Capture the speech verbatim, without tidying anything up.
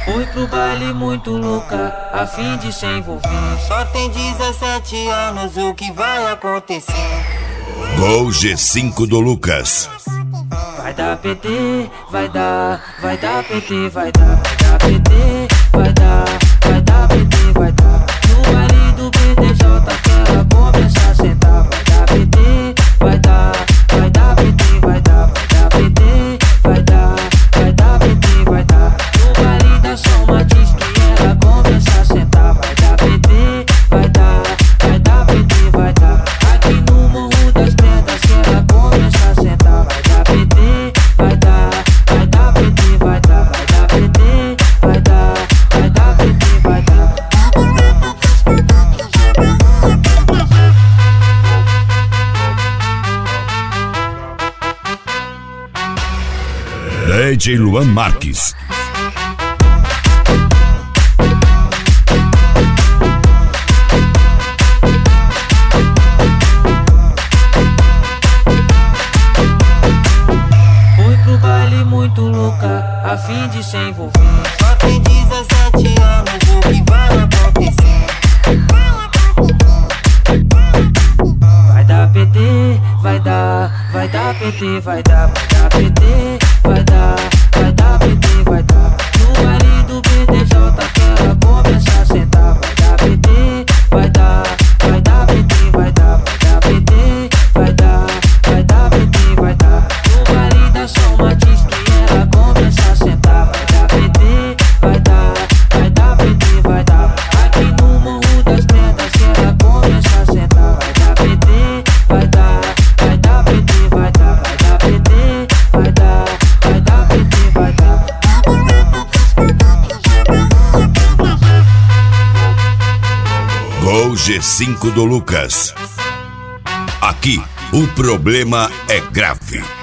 Fui pro baile muito louca, a fim de se envolver. Só tem dezessete anos, o que vai acontecer? Gol G cinco do Lucas. Vai dar P T, vai dar, vai dar P T, vai dar, vai dar P T, vai dar, vai dar P T, vai dar. No baile do B D J que ela começa a sentar. Vai dar P T, vai dar, vai dar P T, vai dar, vai dar P T, vai dar, vai dar P T, vai dar. No baile da Soma diz que ela começa a sentar. Vai dar P T, vai dar, vai dar P T, vai dar. Aqui no Morro das Pedras que ela começa a sentar. Vai dar P T, vai dar, vai dar P T, vai dar, vai dar P T, vai dar, vai dar P T, vai dar. D J Luan Marques. Fui pro baile muito louca, a fim de se envolver. Só tem dezessete anos, o que vai acontecer? Vai dar P T, vai dar, vai dar P T, vai dar, vai dar P T, vai dar, vai dar P T, vai dar. No baile do B D J que ela começa a sentar. Vai dar P T, vai dar, vai dar P T, vai dar, vai dar P T, vai dar, vai dar P T, vai dar. No baile da Soma diz que ela começa a sentar. Vai dar P T, vai dar, vai dar P T, vai dar. Aqui no Morro das Pedras que ela começa a sentar. Vai dar P T, vai dar, vai dar P T, vai dar, vai dar P T, vai dar, vai dar P T, vai dar. Gol G cinco do Lucas. Aqui o problema é grave.